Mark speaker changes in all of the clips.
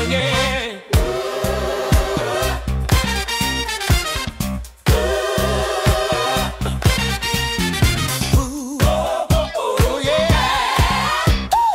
Speaker 1: yeah. Ooh, yeah.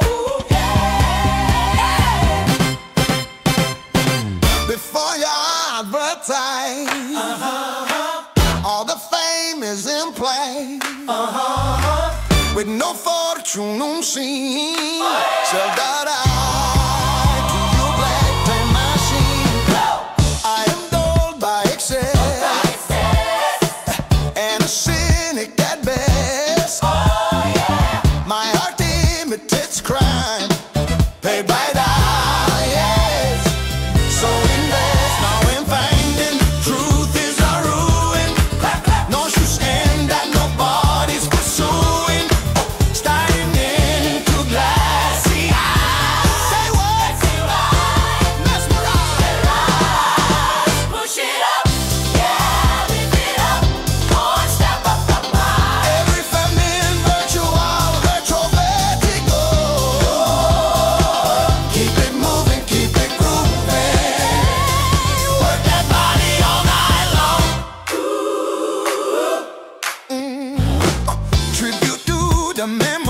Speaker 2: Before you advertise, all the fame is in play. With no fortune on scene, sell that eye to your black pen machine. I am dulled by excess and a cynic at best. My heart imitates crime, paid by dollar, yes. So invest now in finding truth is a ruin. No shoes and that nobody's pursuing. Starting into glassy eyes. Say what? Mesmerize.
Speaker 1: Push it up, yeah, lift it up. One step up the line.
Speaker 2: Every feminine virtual, retro vertigo. Keep it moving, keep it grooving.
Speaker 1: Work that body all night long.
Speaker 2: Tribute to the memory